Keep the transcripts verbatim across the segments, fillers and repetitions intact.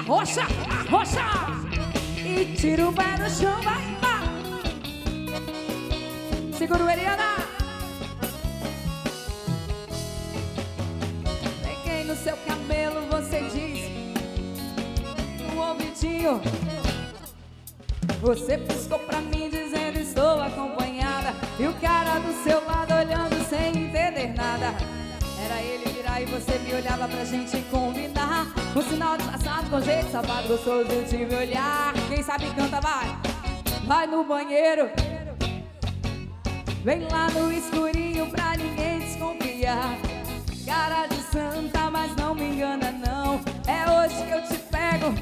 arrocha, arrocha. E tira o pé do chão, vai, vai. Segura o Eliana. Peguei no seu cabelo, você diz, no ouvidinho. Você piscou pra mim dizendo estou acompanhada, e o cara do seu lado olhando sem entender nada. Era ele virar e você me olhava pra gente combinar, um sinal disfarçado com jeito safado gostoso de me olhar. Quem sabe canta, vai. Vai no banheiro, vem lá no escurinho pra ninguém desconfiar. Cara de santa, mas não me engana não, é hoje que eu te pego.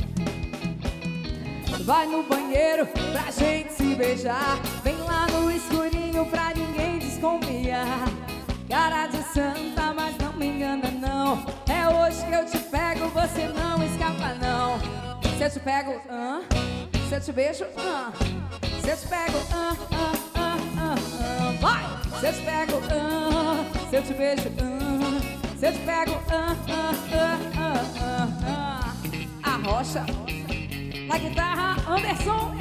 Vai no banheiro pra gente se beijar, vem lá no escurinho pra ninguém desconfiar. Cara de santa, mas não me engana não, é hoje que eu te pego, você não escapa não. Se eu te pego, ah, se eu te beijo, ah, se eu te pego, ah, ah, ah, ah, ah. Vai! Se eu te pego, ah, se eu te beijo, ah, se eu te pego, ah, ah, ah, ah, ah, ah. Arrocha. Na guitarra, Anderson.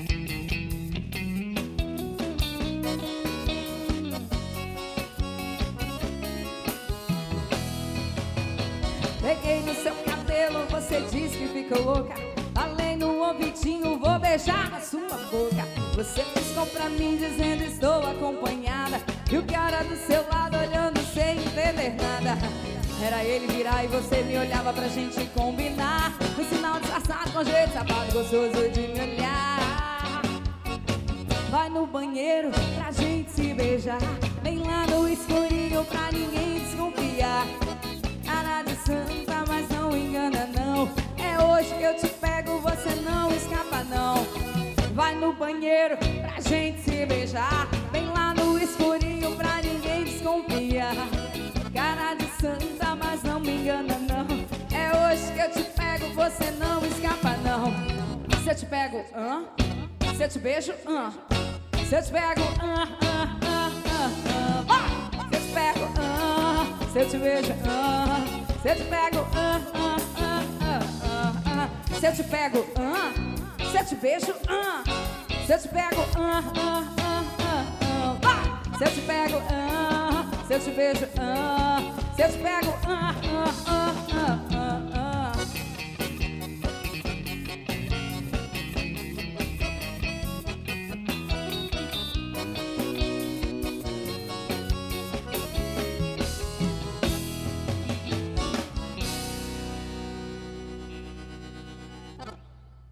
Peguei no seu cabelo, você disse que ficou louca. Falei no ouvidinho, vou beijar na sua boca. Você piscou pra mim dizendo estou acompanhada, e o cara do seu lado olhando sem entender nada. Era ele virar e você me olhava pra gente combinar, um sinal disfarçado com jeito safado gostoso de me olhar. Vai no banheiro pra gente se beijar, vem lá no escurinho pra ninguém desconfiar. Cara de santa, mas não engana não, é hoje que eu te pego, você não escapa não. Vai no banheiro pra gente se beijar, vem lá no escurinho pra ninguém desconfiar. Cara de santa, mas não me engana não, é hoje que eu te pego, você não escapa não. Se eu te pego, ah, se eu te beijo, ah, se eu te pego, ah, ah, ah, ah, ah. Vai! Se eu te pego, ah, se eu te beijo, ah, se eu te pego, ah, ah, ah, ah, ah, ah. Se eu te pego, ah, se eu te beijo, ah, se eu te pego, ah, ah, ah, ah, ah. Vai! Se eu te pego, ah, se eu te beijo, ah, se eu te pego, ah, ah, ah, ah.